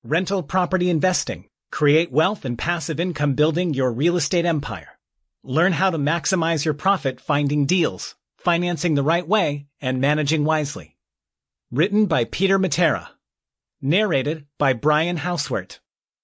Rental property investing. Create wealth and passive income building your real estate empire. Learn how to maximize your profit finding deals, financing the right way, and managing wisely. Written by Peter Matera. Narrated by Brian Hauswert.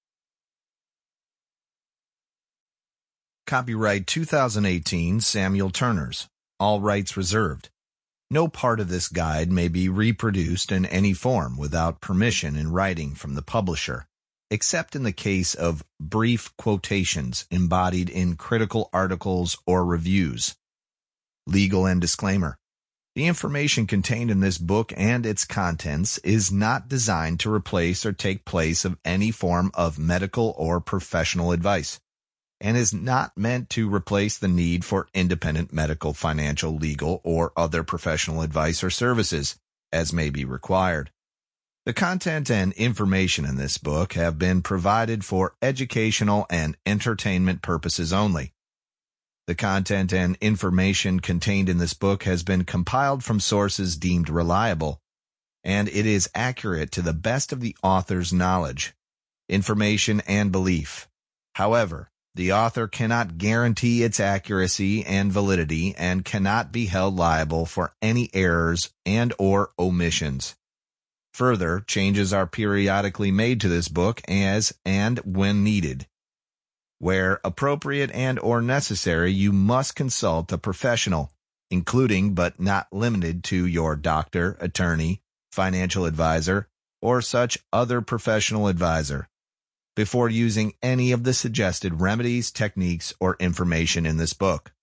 Copyright 2018 Samuel Turners. All rights reserved. No part of this guide may be reproduced in any form without permission in writing from the publisher, except in the case of brief quotations embodied in critical articles or reviews. Legal and disclaimer. The information contained in this book and its contents is not designed to replace or take place of any form of medical or professional advice, and is not meant to replace the need for independent medical, financial, legal, or other professional advice or services, as may be required. The content and information in this book have been provided for educational and entertainment purposes only. The content and information contained in this book has been compiled from sources deemed reliable, and it is accurate to the best of the author's knowledge, information, and belief. However, the author cannot guarantee its accuracy and validity and cannot be held liable for any errors and/or omissions. Further, changes are periodically made to this book as and when needed. Where appropriate and/or necessary, you must consult a professional, including but not limited to your doctor, attorney, financial advisor, or such other professional advisor, before using any of the suggested remedies, techniques, or information in this book.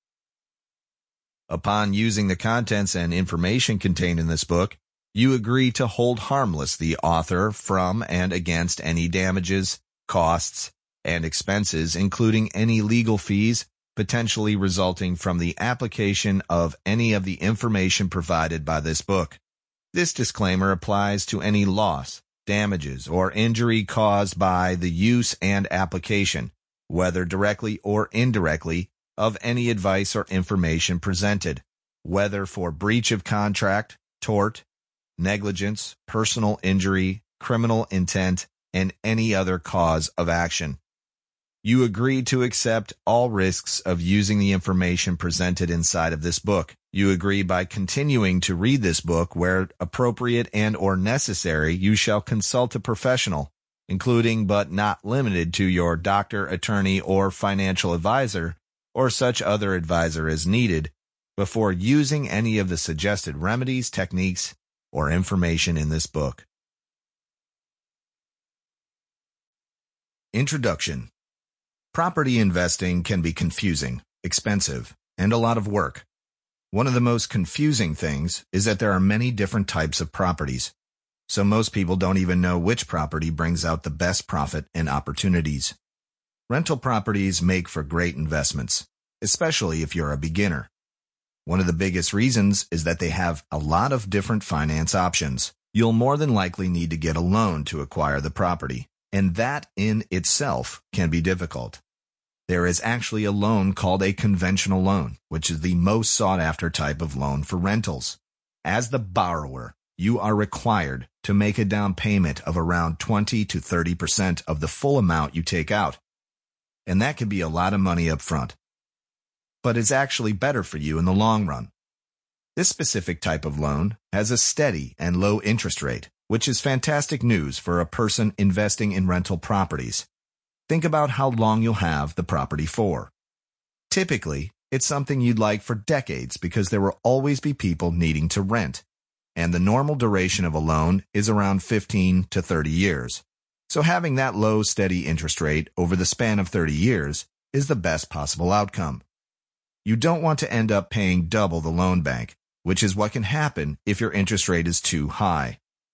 Upon using the contents and information contained in this book, you agree to hold harmless the author from and against any damages, costs, and expenses, including any legal fees potentially resulting from the application of any of the information provided by this book. This disclaimer applies to any loss, damages, or injury caused by the use and application, whether directly or indirectly, of any advice or information presented, whether for breach of contract, tort, negligence, personal injury, criminal intent, and any other cause of action. You agree to accept all risks of using the information presented inside of this book. You agree by continuing to read this book where appropriate and/or necessary, you shall consult a professional, including but not limited to your doctor, attorney, or financial advisor, or such other advisor as needed, before using any of the suggested remedies, techniques, or information in this book. Introduction. Property investing can be confusing, expensive, and a lot of work. One of the most confusing things is that there are many different types of properties, so most people don't even know which property brings out the best profit and opportunities. Rental properties make for great investments, especially if you're a beginner. One of the biggest reasons is that they have a lot of different finance options. You'll more than likely need to get a loan to acquire the property, and that in itself can be difficult. There is actually a loan called a conventional loan, which is the most sought-after type of loan for rentals. As the borrower, you are required to make a down payment of around 20 to 30% of the full amount you take out, and that can be a lot of money up front. But it's actually better for you in the long run. This specific type of loan has a steady and low interest rate, which is fantastic news for a person investing in rental properties. Think about how long you'll have the property for. Typically, it's something you'd like for decades because there will always be people needing to rent, and the normal duration of a loan is around 15 to 30 years. So having that low, steady interest rate over the span of 30 years is the best possible outcome. You don't want to end up paying double the loan bank, which is what can happen if your interest rate is too high.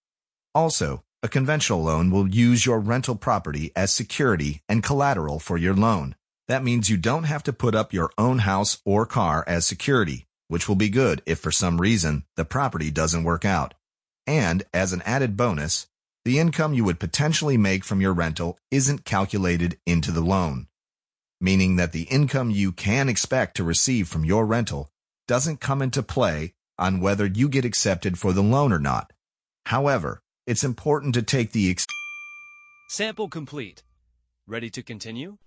Also, a conventional loan will use your rental property as security and collateral for your loan. That means you don't have to put up your own house or car as security, which will be good if for some reason the property doesn't work out. And as an added bonus, the income you would potentially make from your rental isn't calculated into the loan, meaning that the income you can expect to receive from your rental doesn't come into play on whether you get accepted for the loan or not. However, it's important to take the Sample complete. Ready to continue?